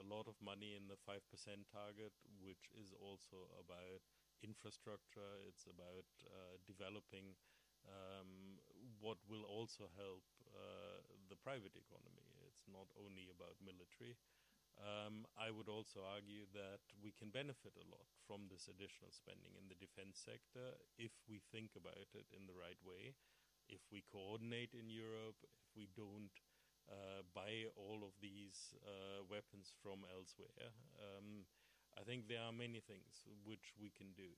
lot of money in the 5% target, which is also about infrastructure. It's about developing what will also help the private economy. It's not only about military. I would also argue that we can benefit a lot from this additional spending in the defense sector if we think about it in the right way, if we coordinate in Europe, if we don't buy all of these weapons from elsewhere. I think there are many things which we can do.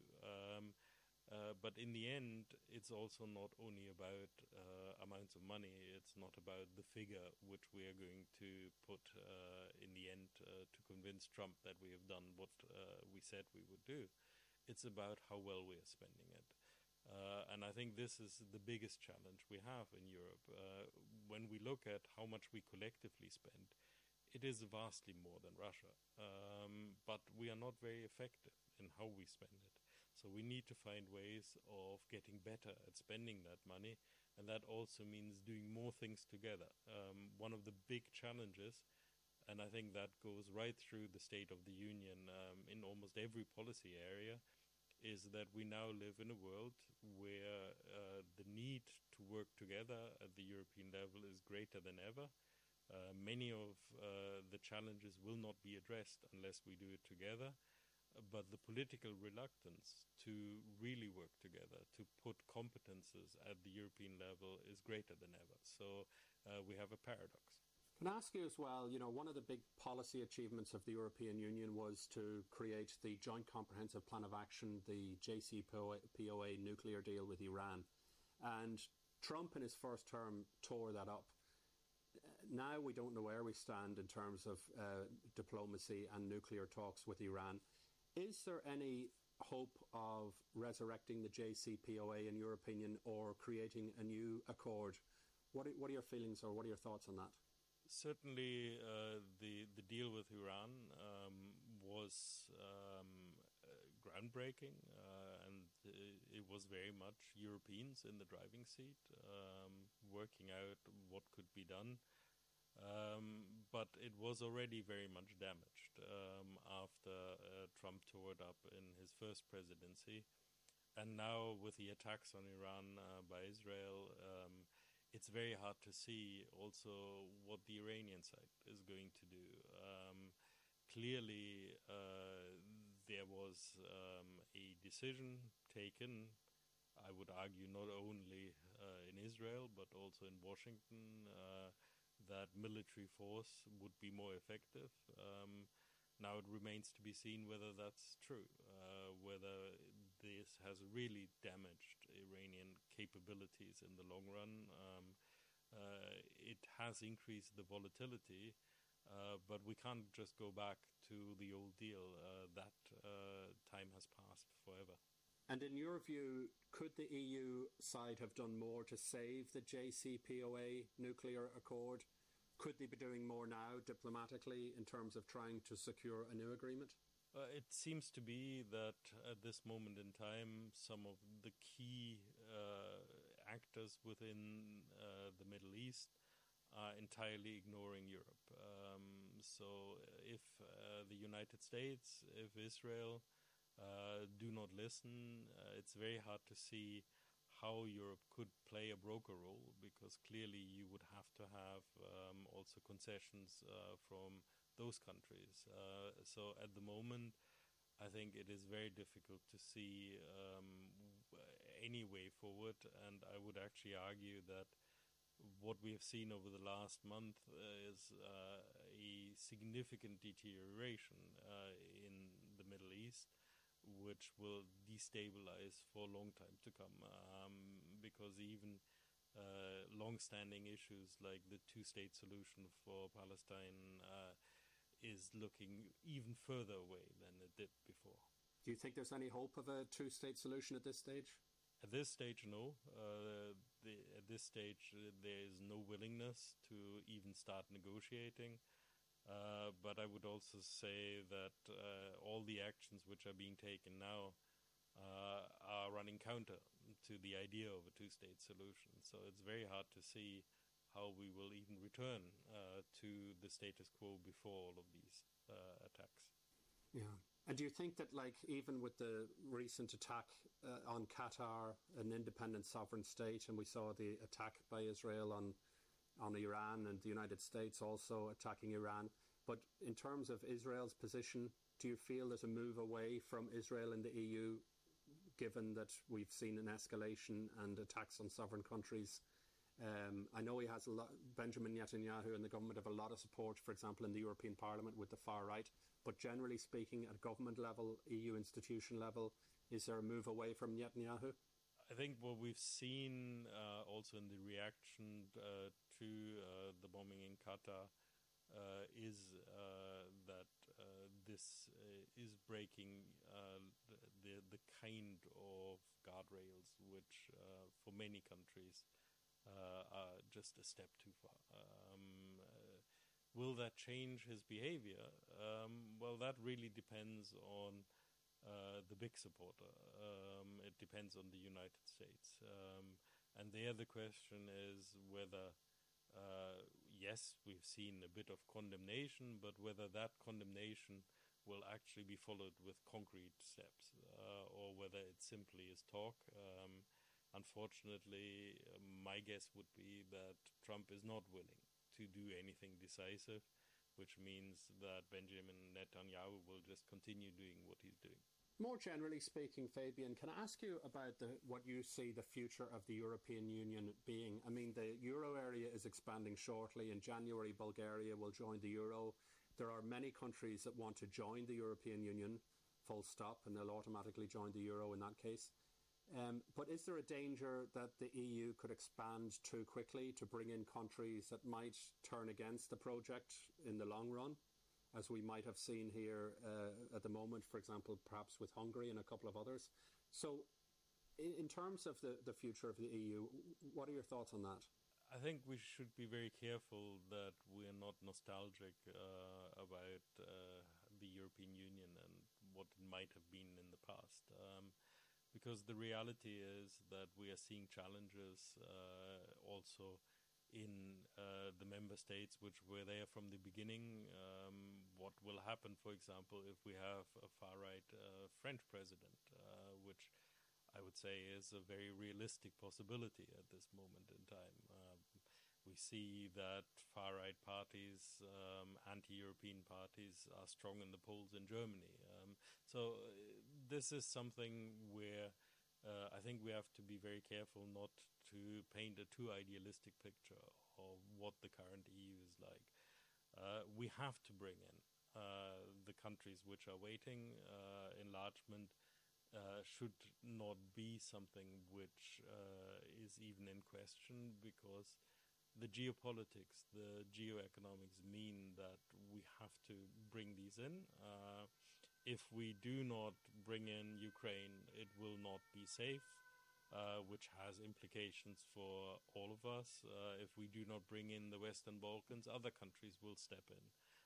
But in the end, it's also not only about amounts of money. It's not about the figure which we are going to put in the end to convince Trump that we have done what we said we would do. It's about how well we are spending it. And I think this is the biggest challenge we have in Europe. When we look at how much we collectively spend, it is vastly more than Russia. But we are not very effective in how we spend it. So we need to find ways of getting better at spending that money, and that also means doing more things together. One of the big challenges, and I think that goes right through the State of the Union in almost every policy area, is that we now live in a world where the need to work together at the European level is greater than ever. Many of the challenges will not be addressed unless we do it together. But the political reluctance to really work together, to put competences at the European level is greater than ever. So we have a paradox. Can I ask you as well, one of the big policy achievements of the European Union was to create the Joint Comprehensive Plan of Action, the JCPOA nuclear deal with Iran. And Trump in his first term tore that up. Now we don't know where we stand in terms of diplomacy and nuclear talks with Iran. Is there any hope of resurrecting the JCPOA, in your opinion, or creating a new accord? What are your feelings or what are your thoughts on that? Certainly, the deal with Iran was groundbreaking, and it was very much Europeans in the driving seat, working out what could be done. But it was already very much damaged after Trump tore it up in his first presidency. And now with the attacks on Iran by Israel, it's very hard to see also what the Iranian side is going to do. Clearly, there was a decision taken, I would argue, not only in Israel, but also in Washington, that military force would be more effective. Now it remains to be seen whether that's true, whether this has really damaged Iranian capabilities in the long run. It has increased the volatility, but we can't just go back to the old deal. That time has passed forever. And in your view, could the EU side have done more to save the JCPOA nuclear accord? Could they be doing more now diplomatically in terms of trying to secure a new agreement? It seems to be that at this moment in time, some of the key actors within the Middle East are entirely ignoring Europe. So if the United States, if Israel do not listen, it's very hard to see how Europe could play a broker role, because clearly you would have to have also concessions from those countries. So at the moment, I think it is very difficult to see any way forward, and I would actually argue that what we have seen over the last month is a significant deterioration in the Middle East, which will destabilize for a long time to come, because even long-standing issues like the two-state solution for Palestine is looking even further away than it did before. Do you think there's any hope of a two-state solution at this stage? At this stage, no. At this stage, there is no willingness to even start negotiating. But I would also say that all the actions which are being taken now are running counter to the idea of a two-state solution. So it's very hard to see how we will even return to the status quo before all of these Yeah. And do you think that, like, even with the recent attack on Qatar, an independent sovereign state, and we saw the attack by Israel on Iran, and the United States also attacking Iran, but in terms of Israel's position, do you feel there's a move away from Israel in the EU, given that we've seen an escalation and attacks on sovereign countries? I know he has Benjamin Netanyahu and the government have a lot of support, for example, in the European Parliament with the far right. But generally speaking, at government level, EU institution level, is there a move away from Netanyahu? I think what we've seen also in the reaction to the bombing in Qatar is that this is breaking the kind of guardrails which for many countries are just a step too far. Will that change his behavior? Well, that really depends on the big supporter. It depends on the United States. And there the question is whether, yes, we've seen a bit of condemnation, but whether that condemnation will actually be followed with concrete steps, or whether it simply is talk. Unfortunately, my guess would be that Trump is not willing to do anything decisive, which means that Benjamin Netanyahu will just continue doing what he's doing. More generally speaking, Fabian, can I ask you about what you see the future of the European Union being? I mean, the euro area is expanding shortly. In January, Bulgaria will join the euro. There are many countries that want to join the European Union, full stop, and they'll automatically join the euro in that case. But is there a danger that the EU could expand too quickly to bring in countries that might turn against the project in the long run, as we might have seen here at the moment, for example, perhaps with Hungary and a couple of others? So in terms of the future of the EU, what are your thoughts on that? I think we should be very careful that we are not nostalgic about the European Union and what it might have been in the past. Because the reality is that we are seeing challenges also in the member states which were there from the beginning. What will happen, for example, if we have a far-right French president, which I would say is a very realistic possibility at this moment in time. We see that far-right parties, anti-European parties, are strong in the polls in Germany. So this is something where I think we have to be very careful not to paint a too idealistic picture of what the current EU is like. We have to bring in the countries which are waiting. Enlargement should not be something which is even in question, because the geopolitics, the geoeconomics mean that we have to bring these in. If we do not bring in Ukraine, it will not be safe, which has implications for all of us. If we do not bring in the Western Balkans, other countries will step in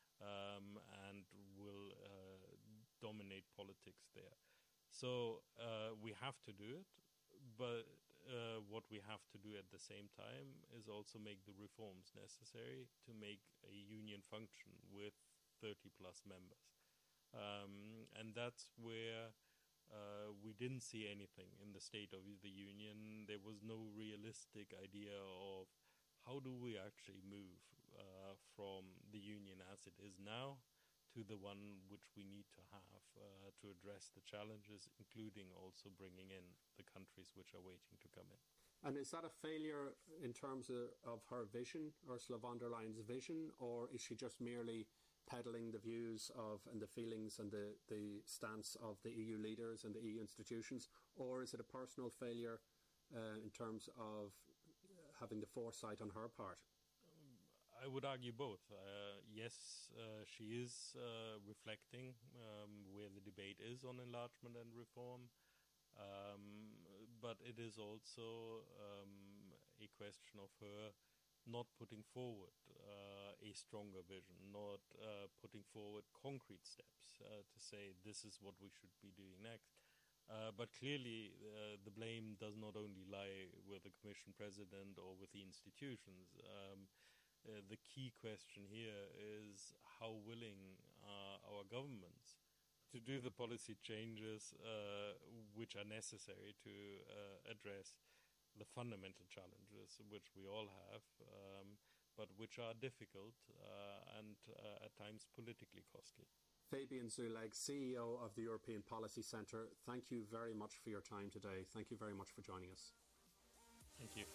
and will dominate politics there. So we have to do it, but what we have to do at the same time is also make the reforms necessary to make a union function with 30 plus members. And that's where we didn't see anything in the State of the Union. There was no realistic idea of how do we actually move from the Union as it is now to the one which we need to have to address the challenges, including also bringing in the countries which are waiting to come in. And is that a failure in terms of her vision, Ursula von der Leyen's vision, or is she just merely peddling the views of and the feelings and the stance of the EU leaders and the EU institutions, or is it a personal failure in terms of having the foresight on her part? I would argue both. Yes, she is reflecting where the debate is on enlargement and reform, but it is also a question of her not putting forward a stronger vision, not putting forward concrete steps to say this is what we should be doing next. But clearly the blame does not only lie with the Commission President or with the institutions. The key question here is how willing are our governments to do the policy changes which are necessary to address the fundamental challenges which we all have, but which are difficult and at times politically costly. Fabian Zuleg, CEO of the European Policy Centre, thank you very much for your time today. Thank you very much for joining us. Thank you.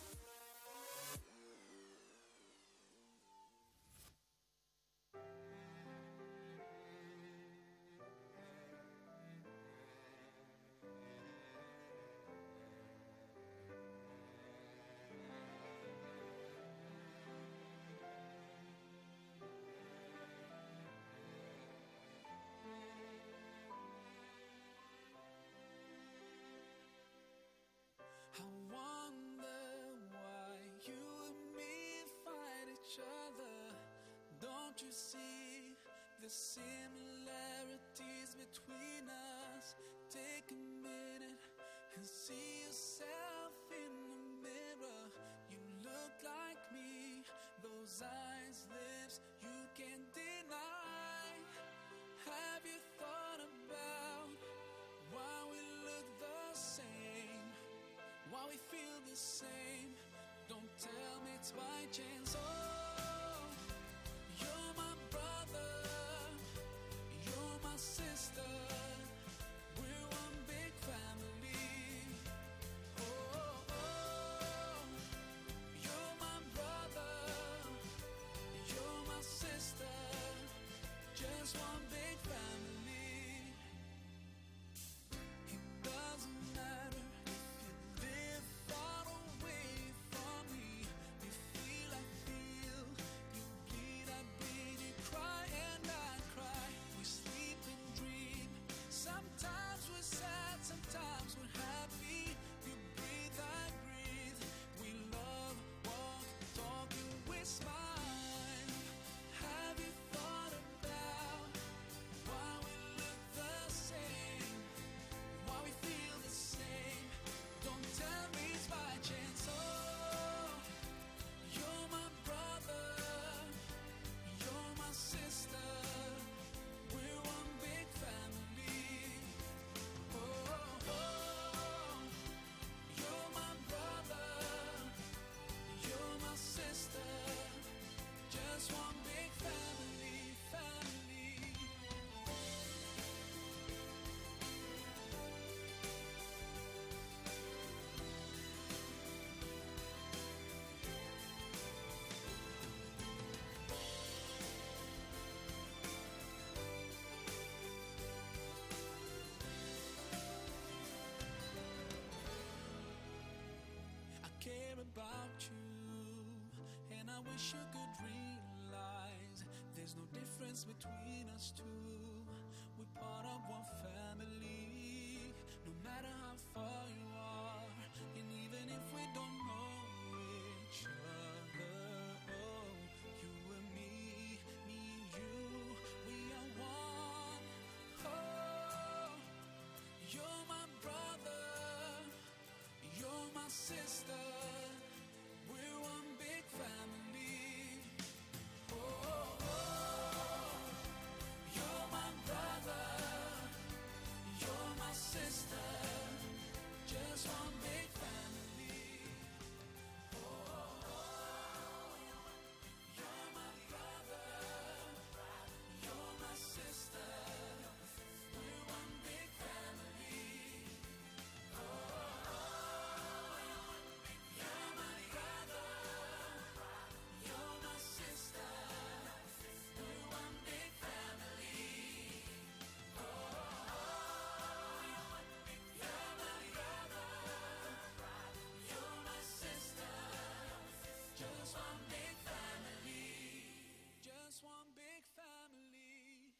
I wonder why you and me fight each other. Don't you see the similarities between us? Take a minute and see yourself in the mirror. You look like me, those eyes, lips, you can't deny. Have you thought about why we look the same? Why we feel the same? Don't tell me it's by chance. Oh, you're my brother, you're my sister. We're one big family. Oh, oh, you're my brother, you're my sister. Just one big family. It doesn't matter if you live far away from me. We feel, I feel. You bleed, I bleed. You cry and I cry. We sleep and dream. Sometimes we're sad, sometimes we're happy. You breathe, I breathe. We love, walk, talk, and we smile. Have you thought about why we look the same? Why we feel the same? Don't tell me it's by chance. Oh, you're my brother, you're my sister. We're one big family. Oh, oh, you're my brother, you're my sister. Just one big family, family. I care about you, and I wish you could realize there's no difference between us two. We're part of one family, no matter how far you are, and even if we don't know each other. Oh, you and me and you, we are one. Oh, you're my brother, you're my sister. We're one big family. Oh, oh, oh. You're my brother, you're my sister. Just one big family. Oh, oh, oh. You're my brother, you're my sister. We're one big family. Oh, oh, oh. You're my brother, you're my sister. We're one big family. Oh, oh, oh. You're my brother, you're my sister. Just one big family. Just one big family.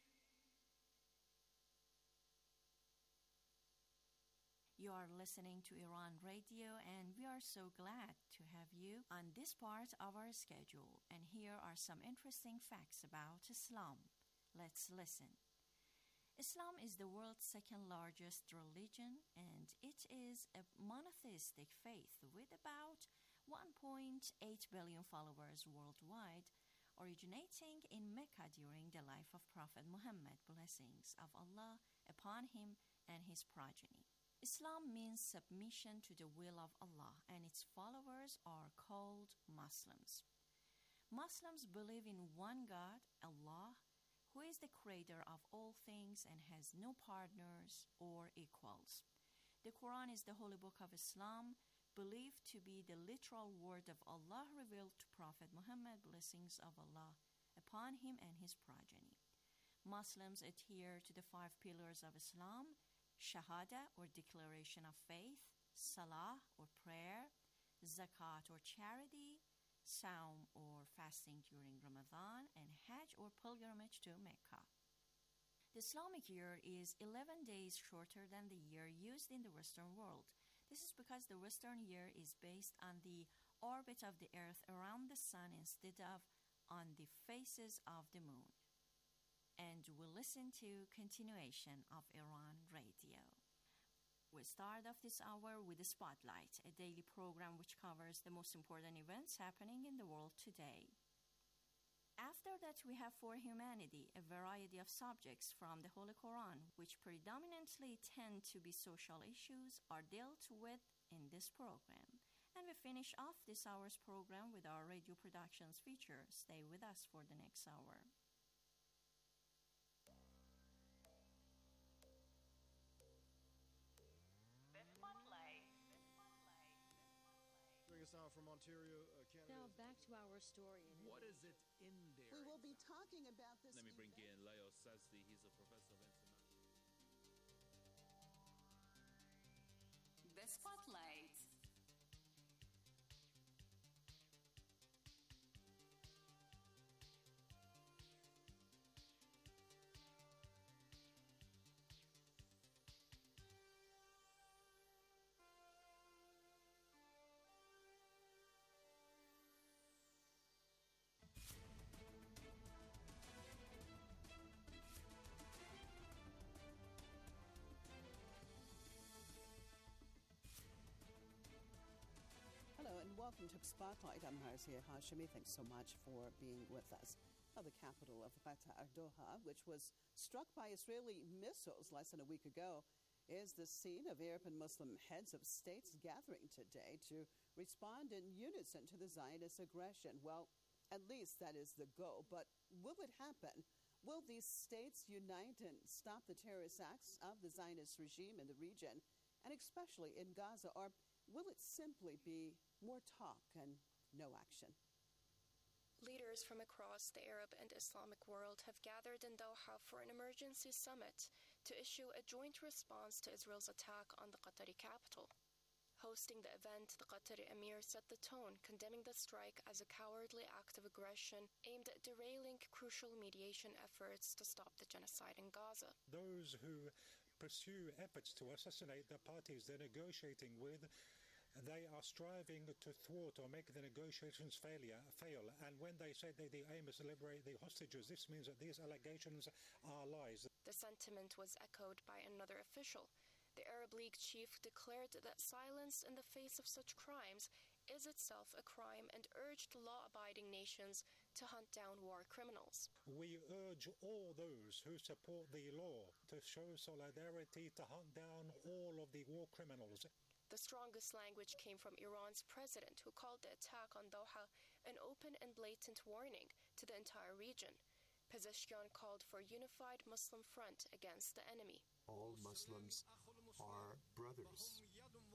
You are listening to Iran Radio, and we are so glad to have you on this part of our schedule. And here are some interesting facts about Islam. Let's listen. Islam is the world's second largest religion, and it is a monotheistic faith with about 1.8 billion followers worldwide. originating in Mecca during the life of Prophet Muhammad, blessings of Allah upon him and his progeny. Islam means submission to the will of Allah, and its followers are called Muslims. Muslims believe in one God, Allah, who is the creator of all things and has no partners or equals. The Quran is the holy book of Islam, believed to be the literal word of Allah revealed to Prophet Muhammad, blessings of Allah upon him and his progeny. Muslims adhere to the 5 pillars of Islam: Shahada, or declaration of faith; Salah, or prayer; Zakat, or charity; Saum, or fasting during Ramadan; and Hajj, or pilgrimage to Mecca. The Islamic year is 11 days shorter than the year used in the Western world. This is because the Western year is based on the orbit of the Earth around the Sun instead of on the phases of the Moon. And we'll listen to continuation of Iran Radio. We'll start off this hour with the Spotlight, a daily program which covers the most important events happening in the world today. After that, we have For Humanity, a variety of subjects from the Holy Quran, which predominantly tend to be social issues, are dealt with in this program. And we finish off this hour's program with our radio productions feature. Stay with us for the next hour. Joining us now from Ontario, Canada. Now back to our story. What is it in there? We will be talking about this. Let me bring in Leo Sazdi. He's a professor of international. The Spotlight. Hello and welcome to Spotlight. I'm Harzia Hashimi. Thanks so much for being with us. Now, the capital of Qatar, Doha, which was struck by Israeli missiles less than a week ago, is the scene of Arab and Muslim heads of states gathering today to respond in unison to the Zionist aggression. Well, at least that is the goal. But will it happen? Will these states unite and stop the terrorist acts of the Zionist regime in the region, and especially in Gaza? Or will it simply be more talk and no action? Leaders from across the Arab and Islamic world have gathered in Doha for an emergency summit to issue a joint response to Israel's attack on the Qatari capital. Hosting the event, the Qatari emir set the tone, condemning the strike as a cowardly act of aggression aimed at derailing crucial mediation efforts to stop the genocide in Gaza. Those who pursue efforts to assassinate the parties they're negotiating with, they are striving to thwart or make the negotiations fail. And when they say that the aim is to liberate the hostages, this means that these allegations are lies. The sentiment was echoed by another official. The Arab League chief declared that silence in the face of such crimes is itself a crime and urged law-abiding nations to hunt down war criminals. We urge all those who support the law to show solidarity to hunt down all of the war criminals. The strongest language came from Iran's president, who called the attack on Doha an open and blatant warning to the entire region. Pezeshkian called for a unified Muslim front against the enemy. All Muslims are brothers,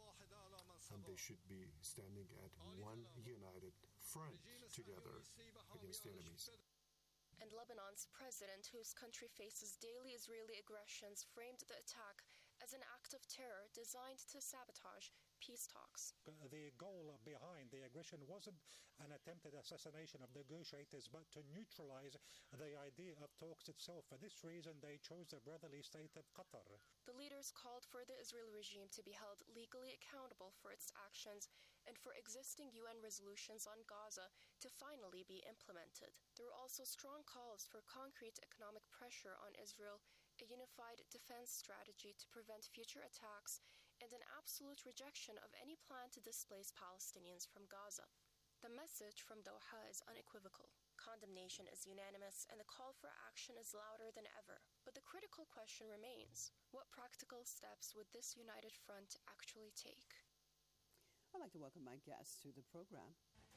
and they should be standing at one united front together against the enemies. And Lebanon's president, whose country faces daily Israeli aggressions, framed the attack as an act of terror designed to sabotage peace talks. The goal behind the aggression wasn't an attempted assassination of negotiators, but to neutralize the idea of talks itself. For this reason, they chose the brotherly state of Qatar. The leaders called for the Israeli regime to be held legally accountable for its actions and for existing UN resolutions on Gaza to finally be implemented. There were also strong calls for concrete economic pressure on Israel, a unified defense strategy to prevent future attacks, and an absolute rejection of any plan to displace Palestinians from Gaza. The message from Doha is unequivocal. Condemnation is unanimous, and the call for action is louder than ever. But the critical question remains: what practical steps would this united front actually take? I'd like to welcome my guests to the program.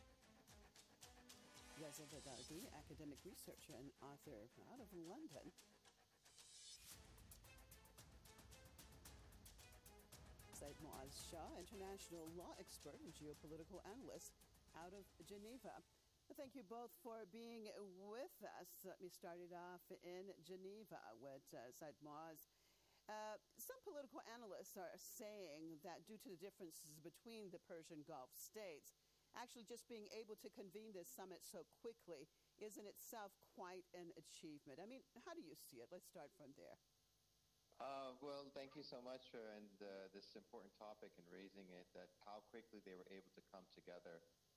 Reza Vedadi, academic researcher and author out of London. Said Moaz Shah, international law expert and geopolitical analyst out of Geneva. Thank you both for being with us. Let me start it off in Geneva with Said Moaz. Some political analysts are saying that due to the differences between the Persian Gulf states, actually just being able to convene this summit so quickly is in itself quite an achievement. I mean, how do you see it? Let's start from there. Well, thank you so much for this important topic and raising it, that how quickly they were able to come together.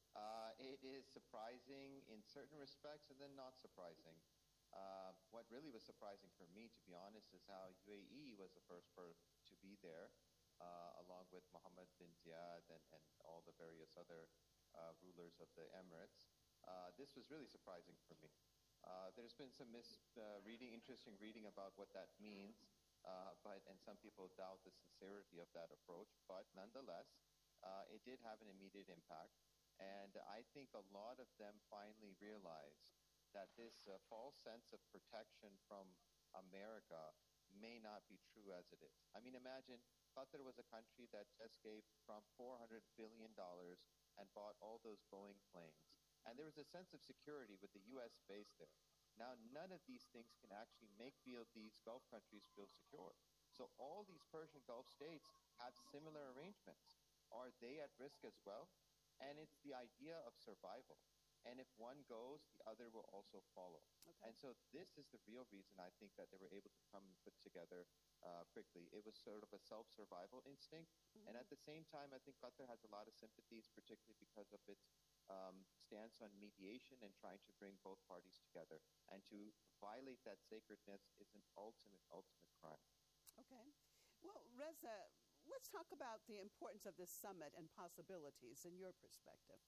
It is surprising in certain respects and then not surprising. What really was surprising for me, to be honest, is how UAE was the first to be there, along with Mohammed bin Zayed and all the various other rulers of the Emirates. This was really surprising for me. There's been some interesting reading about what that means, and some people doubt the sincerity of that approach. But nonetheless, it did have an immediate impact. And I think a lot of them finally realized that this false sense of protection from America may not be true as it is. I mean, imagine Qatar was a country that just gave Trump $400 billion and bought all those Boeing planes. And there was a sense of security with the U.S. base there. Now, none of these things can actually make these Gulf countries feel secure. So all these Persian Gulf states have similar arrangements. Are they at risk as well? And it's the idea of survival. And if one goes, the other will also follow. Okay. And so this is the real reason I think that they were able to come and put together quickly. It was sort of a self-survival instinct. Mm-hmm. And at the same time, I think Qatar has a lot of sympathies, particularly because of its stance on mediation and trying to bring both parties together. And to violate that sacredness is an ultimate crime. Okay. Well, Reza, let's talk about the importance of this summit and possibilities in your perspective.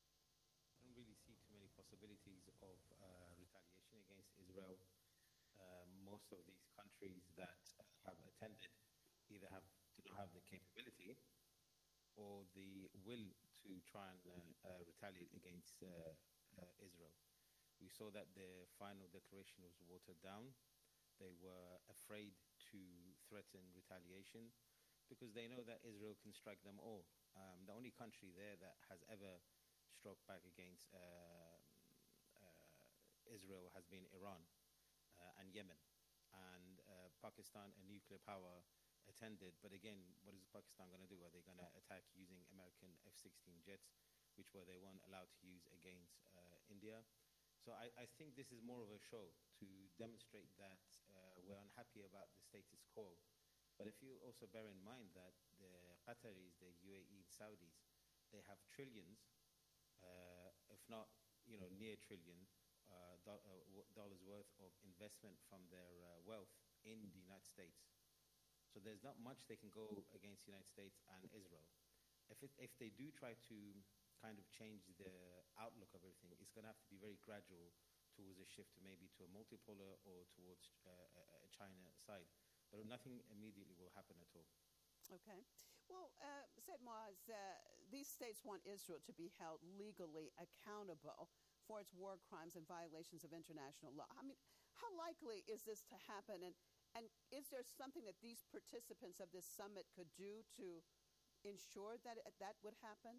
I don't really see too many possibilities of retaliation against Israel. Most of these countries that have attended either do not have the capability or the will to try and retaliate against Israel. We saw that the final declaration was watered down. They were afraid to threaten retaliation because they know that Israel can strike them all. The only country there that has ever struck back against Israel has been Iran and Yemen. And Pakistan, a nuclear power, attended. But again, what is Pakistan going to do? Are they going to attack using American F-16 jets, which they weren't allowed to use against India? So I think this is more of a show to demonstrate that we're unhappy about the status quo. But if you also bear in mind that the Qataris, the UAE, Saudis, they have trillions, if not near trillion dollars worth of investment from their wealth in the United States. So there's not much they can go against the United States and Israel. If they do try to kind of change the outlook of everything, it's going to have to be very gradual towards a shift maybe to a multipolar or towards a China side. But nothing immediately will happen at all. Okay. Well, Said Moaz, these states want Israel to be held legally accountable for its war crimes and violations of international law. I mean, how likely is this to happen? And is there something that these participants of this summit could do to ensure that that would happen?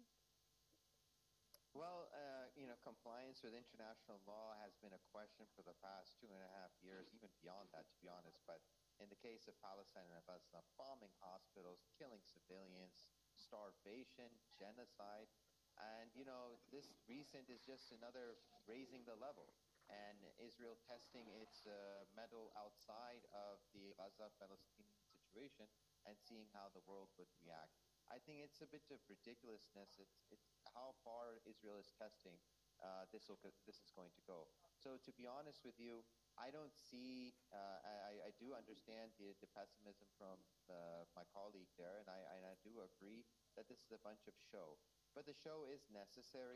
Well, compliance with international law has been a question for the past 2.5 years, even beyond that, to be honest. But in the case of Palestine and Gaza, bombing hospitals, killing civilians, starvation, genocide. And, this recent is just another raising the level. And Israel testing its mettle outside of the Gaza-Palestinian situation and seeing how the world would react. I think it's a bit of ridiculousness. It's how far Israel is testing this is going to go. So to be honest with you, I don't see, I do understand the pessimism from my colleague there, and I do agree that this is a bunch of show. But the show is necessary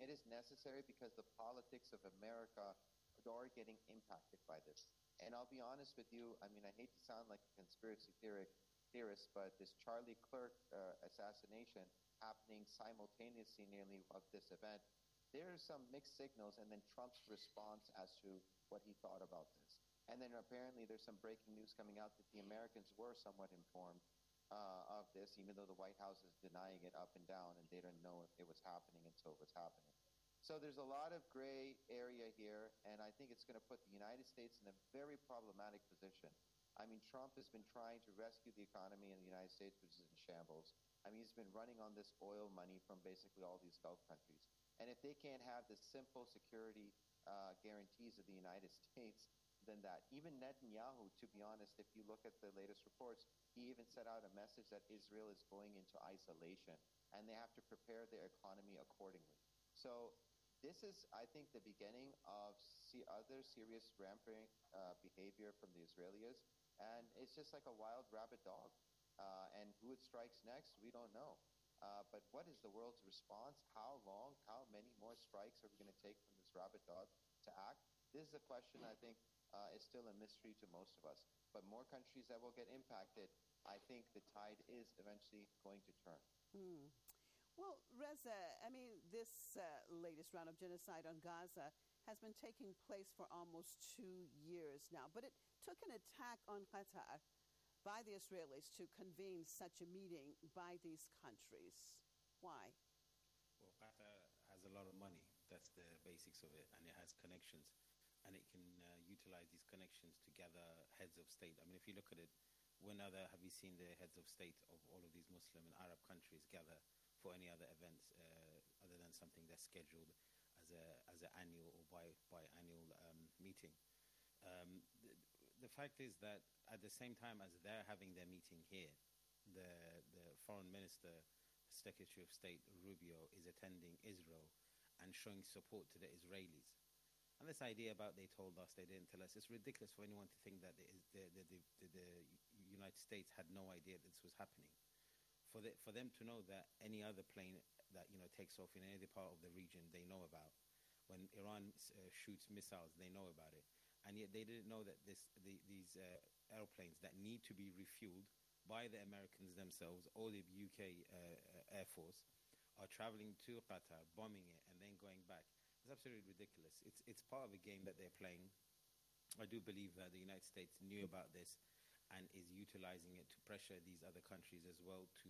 It is necessary because the politics of America are getting impacted by this. And I'll be honest with you, I mean, I hate to sound like a conspiracy theorist, but this Charlie Clerk assassination happening simultaneously nearly of this event, there are some mixed signals, and then Trump's response as to what he thought about this. And then apparently there's some breaking news coming out that the Americans were somewhat informed of this, even though the White House is denying it up and down, and they didn't know it was happening until it was happening. So there's a lot of gray area here, and I think it's going to put the United States in a very problematic position. I mean, Trump has been trying to rescue the economy in the United States, which is in shambles. I mean, he's been running on this oil money from basically all these Gulf countries. And if they can't have the simple security guarantees of the United States, then that. Even Netanyahu, to be honest, if you look at the latest reports, he even set out a message that Israel is going into isolation, and they have to prepare their economy accordingly. So this is, I think, the beginning of other serious rampant behavior from the Israelis, and it's just like a wild rabid dog. And who it strikes next, we don't know. But what is the world's response? How long, how many more strikes are we going to take from this rabid dog to act? This is a question I think is still a mystery to most of us. But more countries that will get impacted, I think the tide is eventually going to turn. Well, Reza, I mean, this latest round of genocide on Gaza has been taking place for almost 2 years now, but it took an attack on Qatar by the Israelis to convene such a meeting by these countries. Why? Well, Qatar has a lot of money. That's the basics of it, and it has connections, and it can utilize these connections to gather heads of state. I mean, if you look at it, when have you seen the heads of state of all of these Muslim and Arab countries gather for any other events other than something that's scheduled as an annual or biannual meeting? The fact is that at the same time as they're having their meeting here, the foreign minister, Secretary of State Rubio, is attending Israel and showing support to the Israelis. And this idea about they told us, they didn't tell us, it's ridiculous for anyone to think that the United States had no idea that this was happening. For them to know that any other plane that takes off in any other part of the region, they know about. When Iran shoots missiles, they know about it. And yet they didn't know that these airplanes that need to be refueled by the Americans themselves or the UK Air Force are traveling to Qatar, bombing it, and then going back. It's absolutely ridiculous. It's part of a game that they're playing. I do believe that the United States knew about this and is utilizing it to pressure these other countries as well to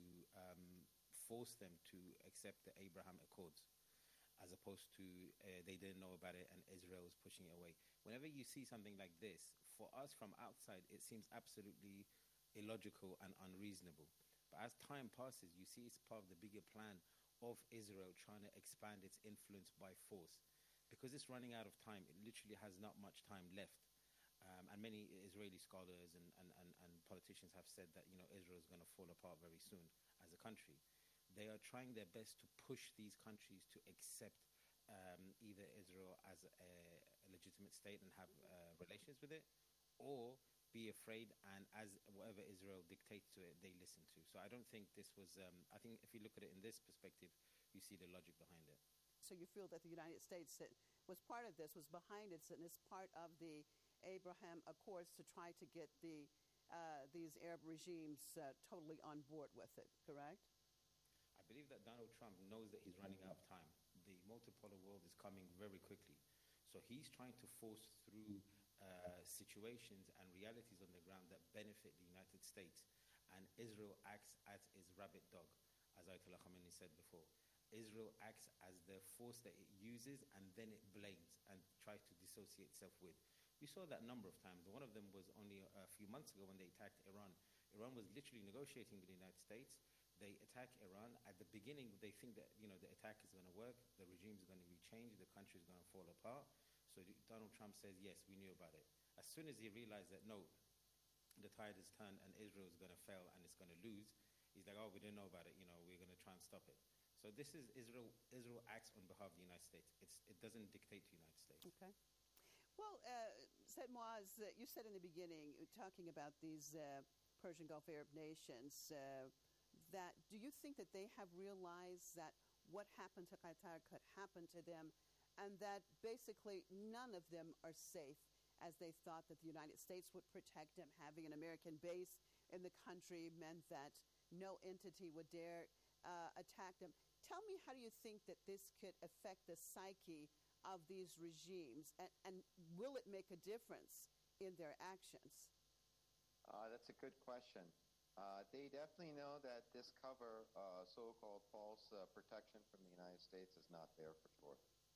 force them to accept the Abraham Accords, as opposed to they didn't know about it and Israel is pushing it away. Whenever you see something like this, for us from outside, it seems absolutely illogical and unreasonable. But as time passes, you see it's part of the bigger plan of Israel trying to expand its influence by force. Because it's running out of time, it literally has not much time left. And many Israeli scholars and politicians have said that Israel is going to fall apart very soon as a country. They are trying their best to push these countries to accept either Israel as a legitimate state and have relations with it, or be afraid and as whatever Israel dictates to it, they listen to. So I don't think this was, I think if you look at it in this perspective, you see the logic behind it. So you feel that the United States was part of this, was behind it, and is part of the Abraham Accords to try to get these Arab regimes totally on board with it, correct? I believe that Donald Trump knows that he's running out of time. The multipolar world is coming very quickly. So he's trying to force through situations and realities on the ground that benefit the United States. And Israel acts as its rabid dog, as Ayatollah Khamenei said before. Israel acts as the force that it uses and then it blames and tries to dissociate itself with. We saw that a number of times. One of them was only a few months ago when they attacked Iran. Iran was literally negotiating with the United States. They attack Iran. At the beginning, they think that the attack is going to work, the regime is going to be changed, the country is going to fall apart. So Donald Trump says, yes, we knew about it. As soon as he realized that, no, the tide has turned and Israel is going to fail and it's going to lose, he's like, oh, we didn't know about it. We're going to try and stop it. So this is Israel. Israel acts on behalf of the United States. It doesn't dictate to the United States. Okay. Well, Said Muaz, you said in the beginning, talking about these Persian Gulf Arab nations, that do you think that they have realized that what happened to Qatar could happen to them, and that basically none of them are safe, as they thought that the United States would protect them. Having an American base in the country meant that no entity would dare attack them. Tell me, how do you think that this could affect the psyche of these regimes, and will it make a difference in their actions? That's a good question. They definitely know that this cover, so-called false protection from the United States, is not there for sure.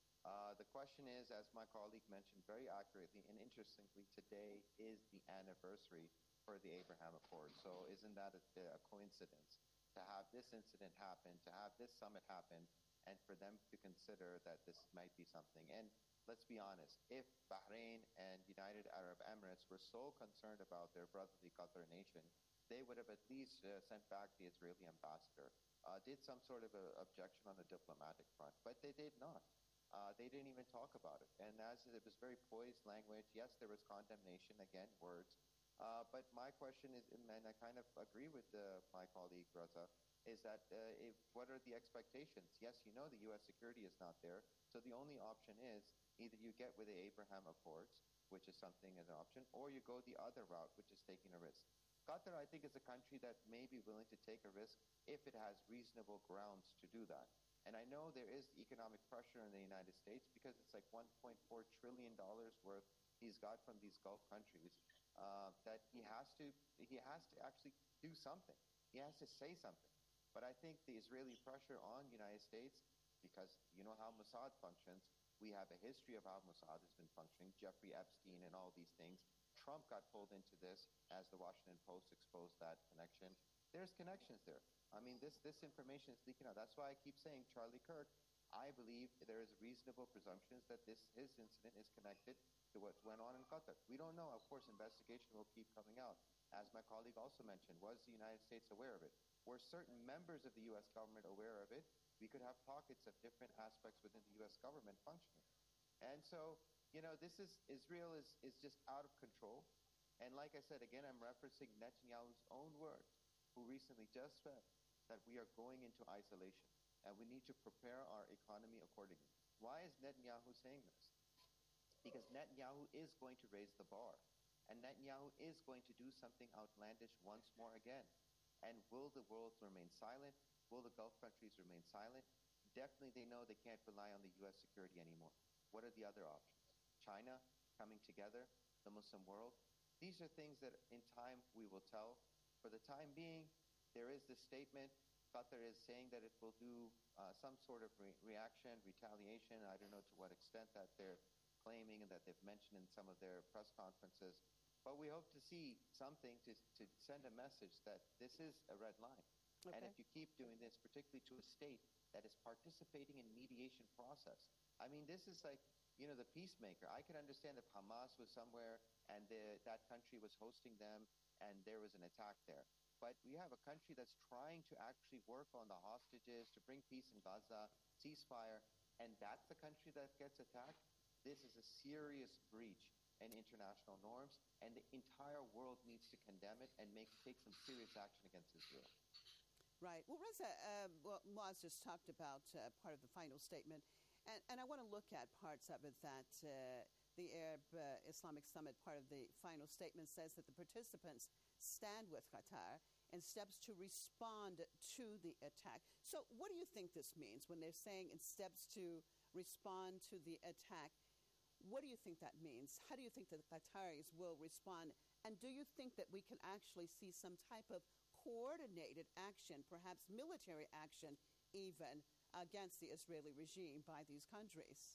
The question is, as my colleague mentioned very accurately and interestingly, today is the anniversary for the Abraham Accords. So isn't that a coincidence to have this incident happen, to have this summit happen, and for them to consider that this might be something? And let's be honest, if Bahrain and United Arab Emirates were so concerned about their brotherly Qatar nation, they would have at least sent back the Israeli ambassador, did some sort of objection on the diplomatic front, but they did not. They didn't even talk about it. And as it was very poised language, yes, there was condemnation, again, words. But my question is, and I kind of agree with my colleague, Raza, is that what are the expectations? Yes, you know the U.S. security is not there, so the only option is either you get with the Abraham Accords, which is something as an option, or you go the other route, which is taking a risk. Qatar, I think, is a country that may be willing to take a risk if it has reasonable grounds to do that. And I know there is economic pressure in the United States because it's like $1.4 trillion worth he's got from these Gulf countries, that he has to actually do something. He has to say something. But I think the Israeli pressure on the United States, because you know how Mossad functions, we have a history of how Mossad has been functioning, Jeffrey Epstein and all these things. Trump got pulled into this as the Washington Post exposed that connection. There's connections there. I mean, this information is leaking out. That's why I keep saying Charlie Kirk. I believe there is reasonable presumptions that his incident is connected to what went on in Qatar. We don't know. Of course, investigation will keep coming out. As my colleague also mentioned, was the United States aware of it? Were certain members of the U.S. government aware of it? We could have pockets of different aspects within the U.S. government functioning. And so, you know, Israel is just out of control. And like I said, again, I'm referencing Netanyahu's own words, who recently just said that we are going into isolation and we need to prepare our economy accordingly. Why is Netanyahu saying this? Because Netanyahu is going to raise the bar, and Netanyahu is going to do something outlandish once more again. And will the world remain silent? Will the Gulf countries remain silent? Definitely they know they can't rely on the U.S. security anymore. What are the other options? China coming together, the Muslim world. These are things that in time we will tell. For the time being, there is this statement. Qatar is saying that it will do some sort of reaction, retaliation. I don't know to what extent that they're claiming and that they've mentioned in some of their press conferences. But we hope to see something to send a message that this is a red line. Okay. And if you keep doing this, particularly to a state that is participating in mediation process, I mean, this is like, you know, the peacemaker. I can understand if Hamas was somewhere and that country was hosting them and there was an attack there. But we have a country that's trying to actually work on the hostages, to bring peace in Gaza, ceasefire, and that's the country that gets attacked. This is a serious breach in international norms, and the entire world needs to condemn it and take some serious action against Israel. Right. Well, Reza, Moaz just talked about part of the final statement, and I want to look at parts of it that the Arab Islamic Summit, part of the final statement, says that the participants stand with Qatar in steps to respond to the attack. So what do you think this means when they're saying in steps to respond to the attack? What do you think that means? How do you think that the Qataris will respond? And do you think that we can actually see some type of coordinated action, perhaps military action even, against the Israeli regime by these countries?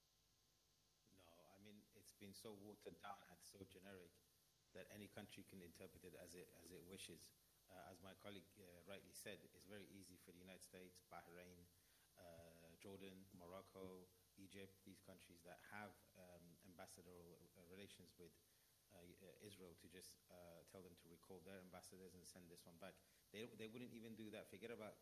No, I mean, it's been so watered down and so generic that any country can interpret it as it wishes. As my colleague rightly said, it's very easy for the United States, Bahrain, Jordan, Morocco, Egypt, these countries that have ambassadorial relations with Israel, to just tell them to recall their ambassadors and send this one back. They wouldn't even do that. Forget about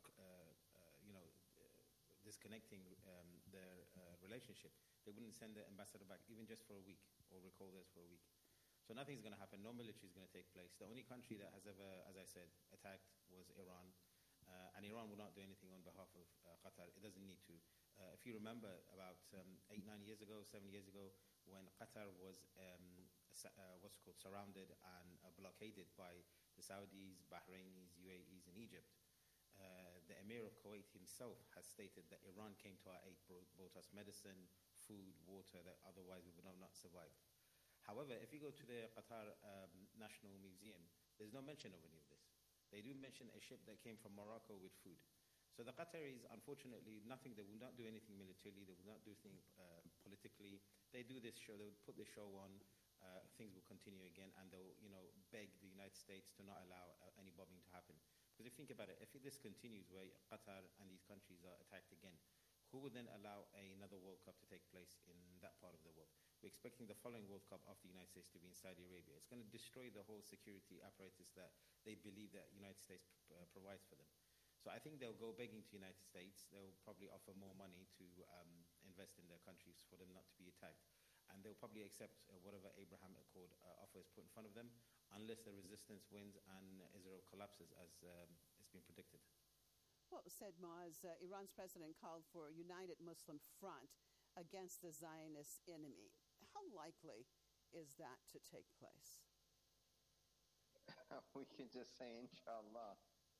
disconnecting their relationship. They wouldn't send the ambassador back even just for a week or recall theirs for a week. So nothing's going to happen. No military is going to take place. The only country that has ever, as I said, attacked was Iran. And Iran will not do anything on behalf of Qatar. It doesn't need to. If you remember, about 8, 9 years ago, 7 years ago, when Qatar was surrounded and blockaded by the Saudis, Bahrainis, UAEs, and Egypt, the Emir of Kuwait himself has stated that Iran came to our aid, brought us medicine, food, water that otherwise we would have not survived. However, if you go to the Qatar National Museum, there's no mention of any of this. They do mention a ship that came from Morocco with food. So the Qataris, unfortunately, they will not do anything militarily, they will not do anything politically. They do this show, they will put the show on, things will continue again, and they'll, beg the United States to not allow any bombing to happen. Because if you think about it, if this continues where Qatar and these countries are attacked again, who would then allow another World Cup to take place in that part of the world? We're expecting the following World Cup after the United States to be in Saudi Arabia. It's going to destroy the whole security apparatus that they believe that the United States provides for them. So I think they'll go begging to the United States. They'll probably offer more money to invest in their countries for them not to be attacked. And they'll probably accept whatever Abraham Accord offer is put in front of them, unless the resistance wins and Israel collapses, as it's been predicted. Well, said Moaz, Iran's president called for a united Muslim front against the Zionist enemy. How likely is that to take place? We can just say, inshallah.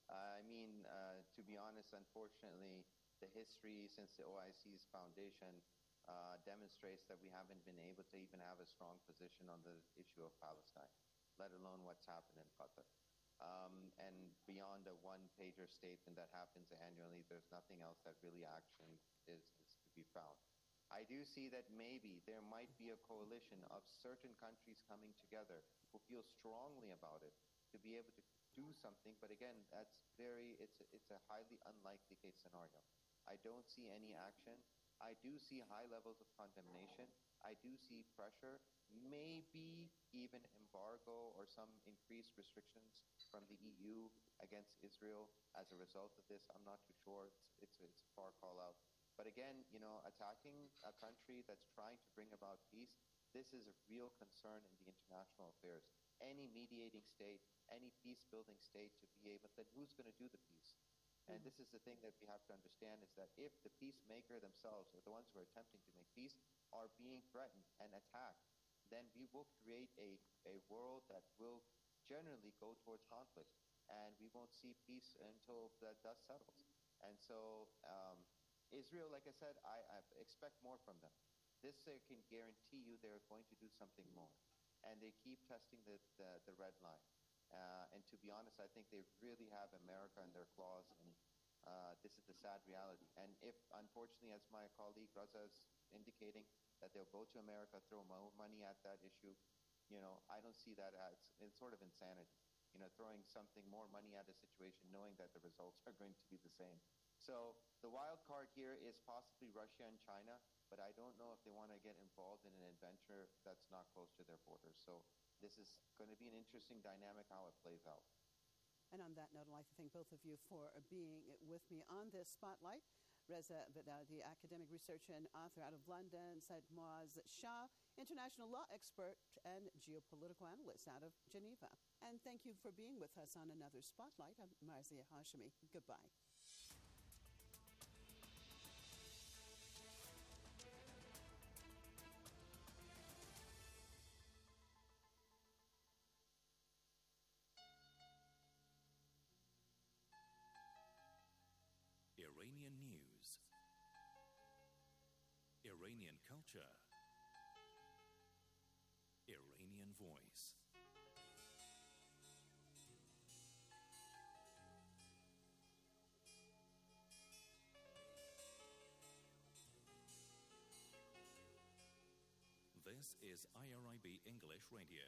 To be honest, unfortunately, the history since the OIC's foundation demonstrates that we haven't been able to even have a strong position on the issue of Palestine, let alone what's happened in Qatar. And beyond a one-pager statement that happens annually, there's nothing else that really action is to be found. I do see that maybe there might be a coalition of certain countries coming together who feel strongly about it to be able to do something, but again, it's a highly unlikely case scenario. I don't see any action. I do see high levels of condemnation. I do see pressure, maybe even embargo or some increased restrictions from the EU against Israel as a result of this. I'm not too sure. It's a far call out. But again, attacking a country that's trying to bring about peace, this is a real concern in the international affairs. Any mediating state, any peace-building state to be able to, who's going to do the peace? And this is the thing that we have to understand, is that if the peacemaker themselves, or the ones who are attempting to make peace, are being threatened and attacked, then we will create a world that will generally go towards conflict. And we won't see peace until the dust settles. And so Israel, like I said, I expect more from them. This I can guarantee you they're going to do something more. And they keep testing the red line. And to be honest, I think they really have America in their claws, and this is the sad reality. And if, unfortunately, as my colleague Raza is indicating, that they'll go to America, throw more money at that issue, I don't see that as, it's sort of insanity. Throwing something more money at a situation, knowing that the results are going to be the same. So the wild card here is possibly Russia and China, but I don't know if they want to get involved in an adventure that's not close to their borders. So this is going to be an interesting dynamic how it plays out. And on that note, I'd like to thank both of you for being with me on this spotlight. Reza Vedadi, academic researcher and author out of London, Said Moaz Shah, international law expert and geopolitical analyst out of Geneva. And thank you for being with us on another spotlight. I'm Marzia Hashemi. Goodbye. Iranian news, Iranian culture, Iranian voice. This is IRIB English Radio.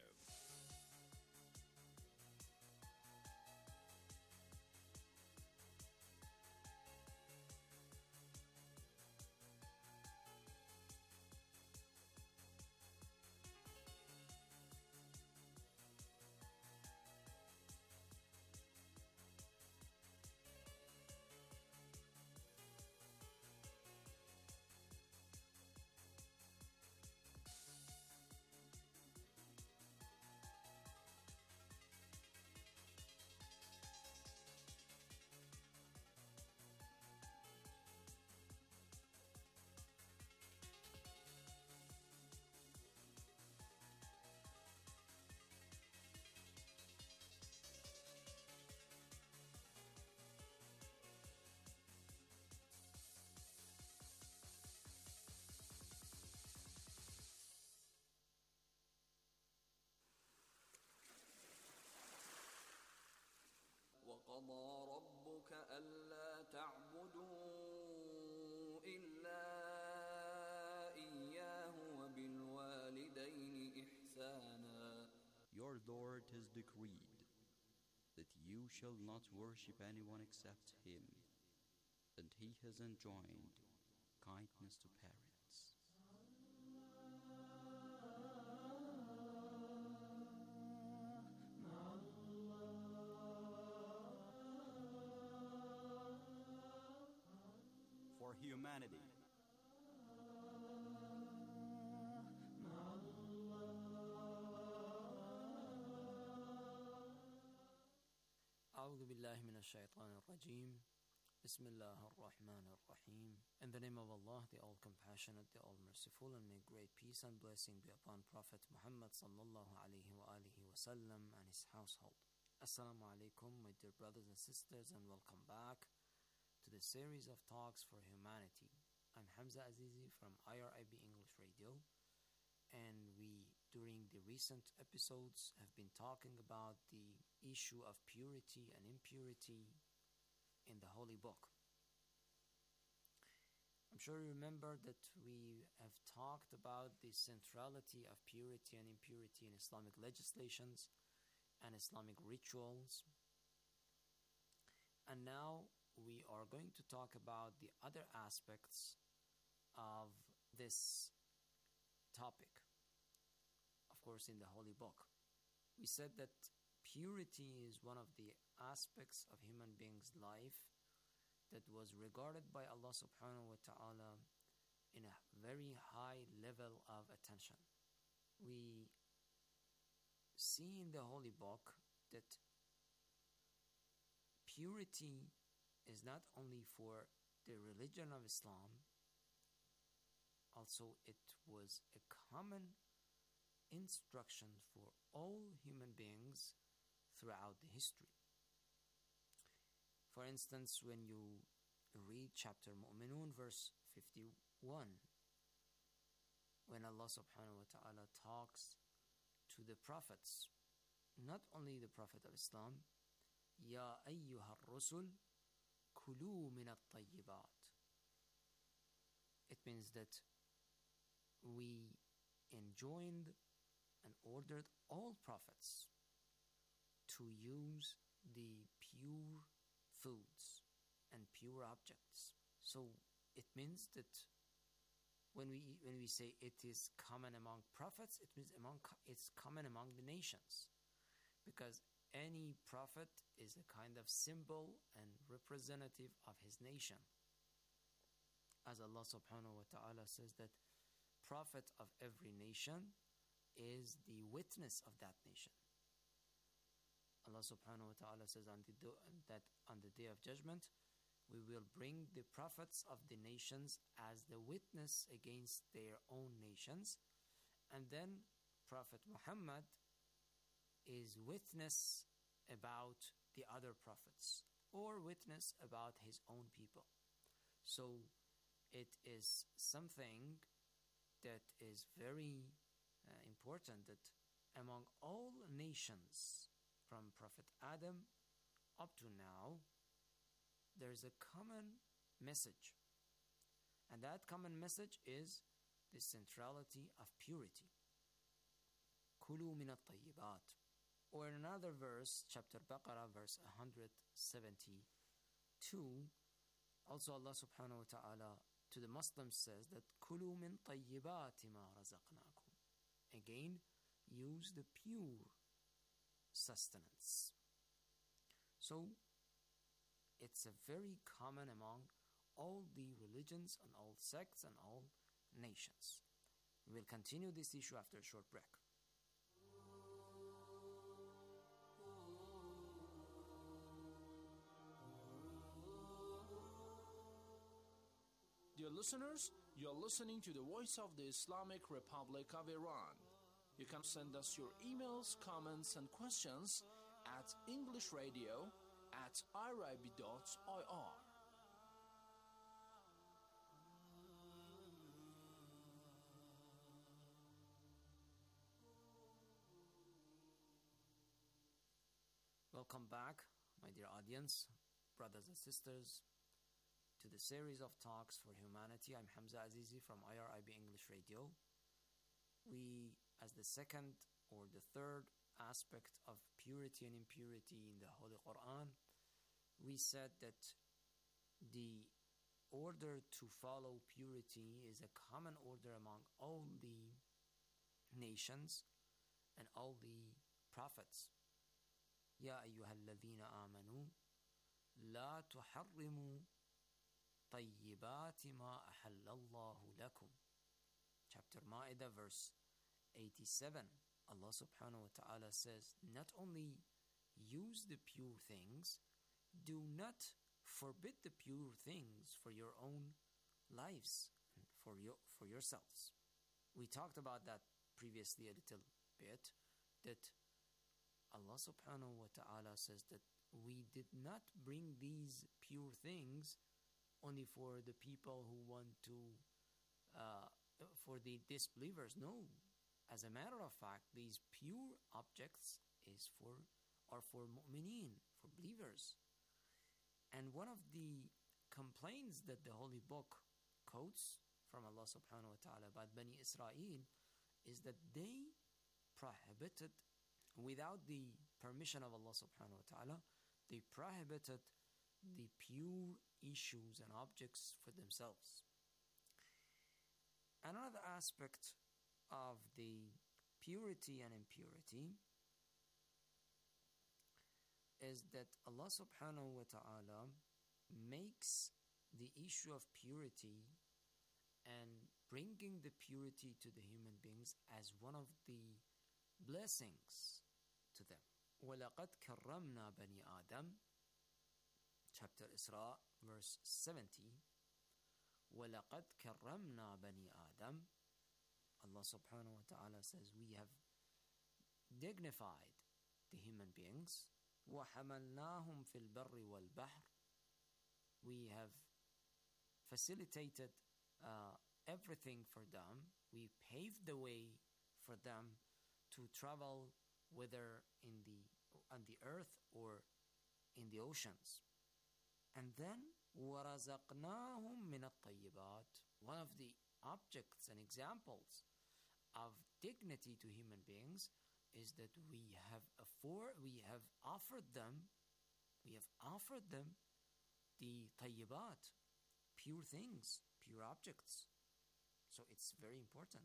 وقضى ربك ألا تعبدوا إلا إياه وبالوالدين إحسانا. Your Lord has decreed that you shall not worship anyone except Him, and He has enjoined kindness to parents. For humanity. أعوذ بالله من الشيطان الرجيم. بسم الله الرحمن الرحيم. In the name of Allah, the all-compassionate, the all-merciful, and may great peace and blessing be upon Prophet Muhammad sallallahu alaihi wasallam and his household. Assalamu alaikum, my dear brothers and sisters, and welcome back to the series of talks for humanity. I'm Hamza Azizi from IRIB English Radio, and we, during the recent episodes, have been talking about the issue of purity and impurity in the Holy Book. I'm sure you remember that we have talked about the centrality of purity and impurity in Islamic legislations and Islamic rituals. And now we are going to talk about the other aspects of this topic, of course, in the Holy Book. We said that purity is one of the aspects of human beings' life that was regarded by Allah subhanahu wa ta'ala in a very high level of attention. We see in the Holy Book that purity is not only for the religion of Islam, also it was a common instruction for all human beings throughout the history. For instance, when you read chapter Mu'minun verse 51, when Allah subhanahu wa ta'ala talks to the prophets, not only the Prophet of Islam, Ya ayyuha ar-rusul kulu min at-tayyibat. It means that we enjoined and ordered all prophets to use the pure foods and pure objects. So it means that when we say it is common among prophets, it means it's common among the nations, because any prophet is a kind of symbol and representative of his nation. As Allah subhanahu wa ta'ala says that prophet of every nation is the witness of that nation. Allah subhanahu wa ta'ala says that on the day of judgment, we will bring the prophets of the nations as the witness against their own nations, and then Prophet Muhammad is witness about the other prophets, or witness about his own people. So it is something that is very important, that among all nations from Prophet Adam up to now, there is a common message, and that common message is the centrality of purity. Kulu min at-tayyibat. Or in another verse, chapter Baqarah, verse 172, also Allah subhanahu wa ta'ala to the Muslims says that Kulu min tayyibati ma razaqnakum. Again, use the pure sustenance. So it's a very common among all the religions and all sects and all nations. We will continue this issue after a short break. Dear listeners, you are listening to the Voice of the Islamic Republic of Iran. You can send us your emails, comments, and questions at englishradio@irib.ir. Welcome back, my dear audience, brothers and sisters, to the series of talks for humanity. I'm Hamza Azizi from IRIB English Radio. We, as the second or the third aspect of purity and impurity in the Holy Quran, we said that the order to follow purity is a common order among all the nations and all the prophets. يا أيها الذين آمنوا لا تحرموا طيبات ما أحل الله لكم. Chapter Ma'idah, verse 87. Allah subhanahu wa ta'ala says, not only use the pure things, do not forbid the pure things for your own lives and for yourselves. We talked about that previously a little bit, that Allah subhanahu wa ta'ala says that we did not bring these pure things only for the people who want to, for the disbelievers. No. As a matter of fact, these pure objects are for mu'mineen, for believers. And one of the complaints that the Holy Book quotes from Allah subhanahu wa ta'ala about Bani Israel is that they prohibited, without the permission of Allah subhanahu wa ta'ala, they prohibited the pure issues and objects for themselves. Another aspect of the purity and impurity is that Allah subhanahu wa ta'ala makes the issue of purity and bringing the purity to the human beings as one of the blessings to them. وَلَقَدْ كَرَّمْنَا بَنِي آدَمَ, chapter Isra, verse 70. وَلَقَدْ كَرَّمْنَا بَنِي آدَمَ. Allah subhanahu wa ta'ala says, we have dignified the human beings. وَحَمَلْنَاهُمْ فِي الْبَرِّ وَالْبَحْرِ. We have facilitated everything for them. We paved the way for them to travel, whether on the earth or in the oceans. And then وَرَزَقْنَاهُمْ مِنَ الطَّيِّبَاتِ. One of the objects and examples of dignity to human beings is that we have offered them the tayyibat, pure things, pure objects. So it's very important.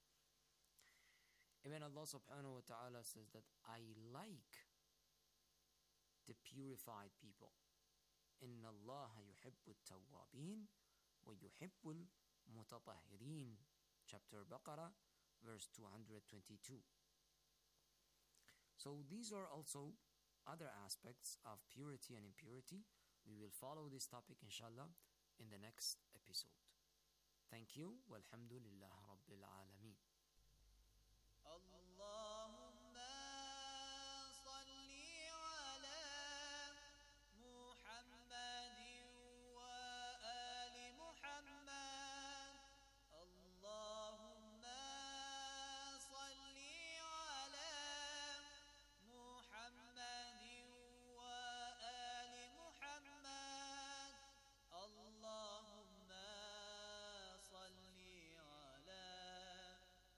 Even Allah subhanahu wa ta'ala says that I like the purified people. إِنَّ اللَّهَ يُحِبُّ التَّوَّابِينَ وَيُحِبُّ الْمُتَطَهِّرِينَ. Chapter Baqarah, verse 222. So these are also other aspects of purity and impurity. We will follow this topic inshallah in the next episode. Thank you. Walhamdulillah Rabbil Alameen. اللهم صل على محمد وآل محمد. اللهم صل على محمد وآل محمد. اللهم صل على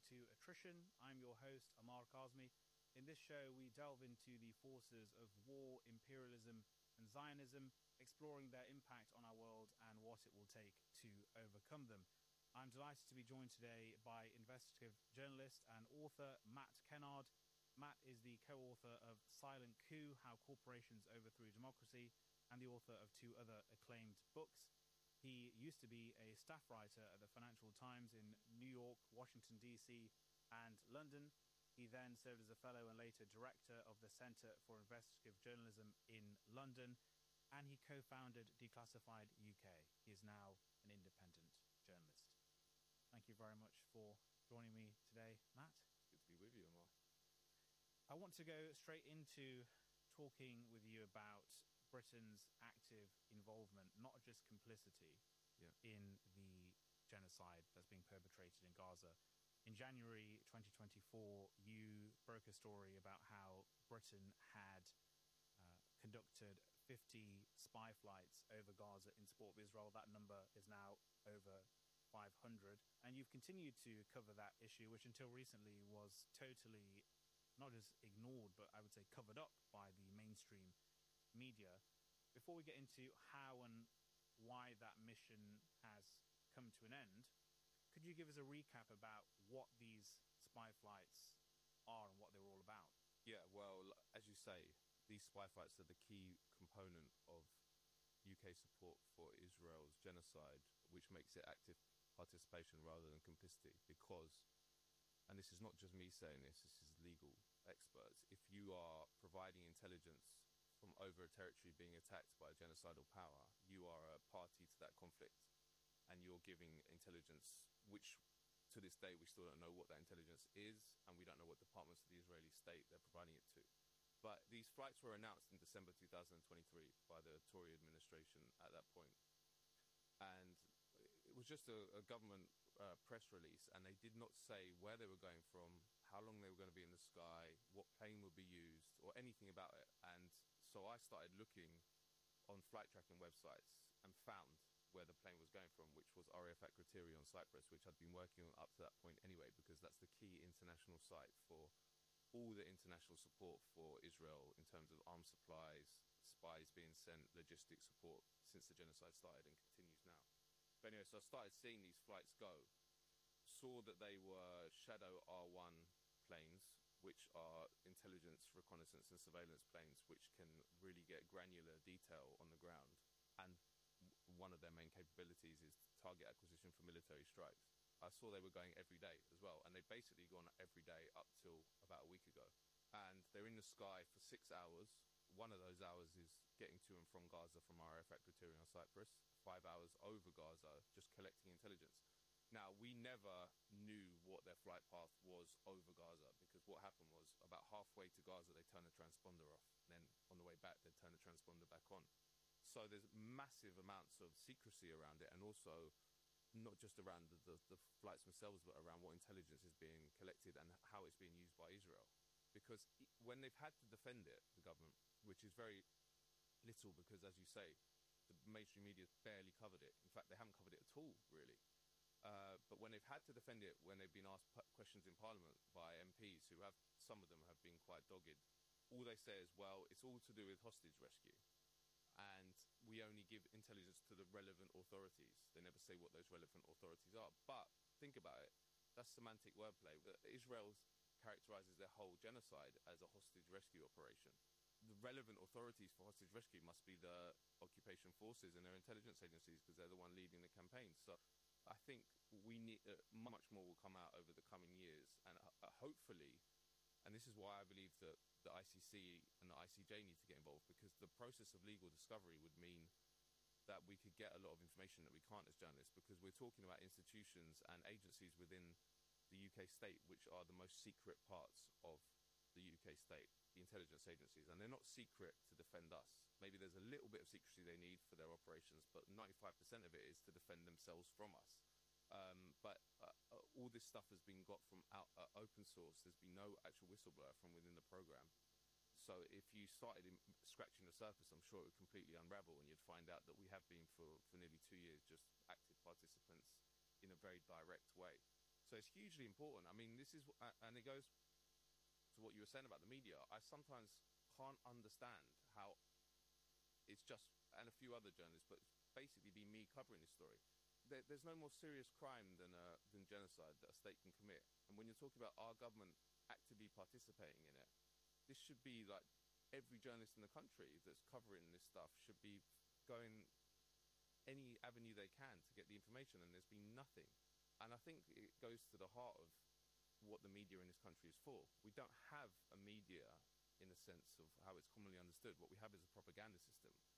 to Attrition. I'm your host, Amar Kazmi. In this show, we delve into the forces of war, imperialism, and Zionism, exploring their impact on our world and what it will take to overcome them. I'm delighted to be joined today by investigative journalist and author Matt Kennard. Matt is the co-author of Silent Coup, How Corporations Overthrew Democracy, and the author of 2 other acclaimed books. He used to be a staff writer at the Financial Times in New York, Washington, D.C., and London. He then served as a fellow and later director of the Centre for Investigative Journalism in London, and he co-founded Declassified UK. He is now an independent journalist. Thank you very much for joining me today, Matt. Good to be with you, Amar. I want to go straight into talking with you about Britain's active involvement, not just complicity, in the genocide that's being perpetrated in Gaza. In January 2024, you broke a story about how Britain had conducted 50 spy flights over Gaza in support of Israel. That number is now over 500. And you've continued to cover that issue, which until recently was totally not just ignored, but I would say covered up by the mainstream media. Before we get into how and why that mission has come to an end, could you give us a recap about what these spy flights are and what they were all about? Yeah, well, as you say, these spy flights are the key component of UK support for Israel's genocide, which makes it active participation rather than complicity, because, and this is not just me saying this, this is legal experts, if you are providing intelligence from over a territory being attacked by a genocidal power, you are a party to that conflict, and you're giving intelligence, which to this day we still don't know what that intelligence is, and we don't know what departments of the Israeli state they're providing it to. But these flights were announced in December 2023 by the Tory administration at that point, and it was just a government press release, and they did not say where they were going from, how long they were going to be in the sky, what plane would be used, or anything about it. And so I started looking on flight tracking websites and found where the plane was going from, which was RAF Akrotiri on Cyprus, which I'd been working on up to that point anyway, because that's the key international site for all the international support for Israel in terms of arms supplies, spies being sent, logistic support since the genocide started and continues now. But anyway, so I started seeing these flights go, saw that they were Shadow R1 planes, which are intelligence, reconnaissance and surveillance planes, which can really get granular detail on the ground. And one of their main capabilities is target acquisition for military strikes. I saw they were going every day as well, and they've basically gone every day up till about a week ago. And they're in the sky for 6 hours. One of those hours is getting to and from Gaza from RAF Akrotiri on Cyprus, 5 hours over Gaza, just collecting intelligence. Now, we never knew what their flight path was over Gaza, because what happened was about halfway to Gaza, they turned the transponder off. And then on the way back, they'd turn the transponder back on. So there's massive amounts of secrecy around it, and also not just around the flights themselves, but around what intelligence is being collected and how it's being used by Israel. Because when they've had to defend it, the government, which is very little, because as you say, the mainstream media barely covered it. In fact, they haven't covered it at all, really. But when they've had to defend it, when they've been asked questions in Parliament by MPs, who have, some of them have been quite dogged, all they say is, well, it's all to do with hostage rescue. And we only give intelligence to the relevant authorities. They never say what those relevant authorities are. But think about it. That's semantic wordplay. Israel characterizes their whole genocide as a hostage rescue operation. The relevant authorities for hostage rescue must be the occupation forces and their intelligence agencies, because they're the one leading the campaign. So I think we need much more will come out over the coming years, and hopefully, and this is why I believe that the ICC and the ICJ need to get involved, because the process of legal discovery would mean that we could get a lot of information that we can't as journalists, because we're talking about institutions and agencies within the UK state which are the most secret parts of the UK state, the intelligence agencies, and they're not secret to defend us. Maybe there's a little bit of secrecy they need for their operations, but 95% of it is to defend themselves from us. But all this stuff has been got from open source. There's been no actual whistleblower from within the program. So if you started scratching the surface, I'm sure it would completely unravel, and you'd find out that we have been for nearly 2 years just active participants in a very direct way. So it's hugely important. I mean, this is, and it goes to what you were saying about the media. I sometimes can't understand how it's just, and a few other journalists, but it's basically been me covering this story. There's no more serious crime than genocide that a state can commit. And when you're talking about our government actively participating in it, this should be like every journalist in the country that's covering this stuff should be going any avenue they can to get the information, and there's been nothing. And I think it goes to the heart of what the media in this country is for. We don't have a media in the sense of how it's commonly understood. What we have is a propaganda system.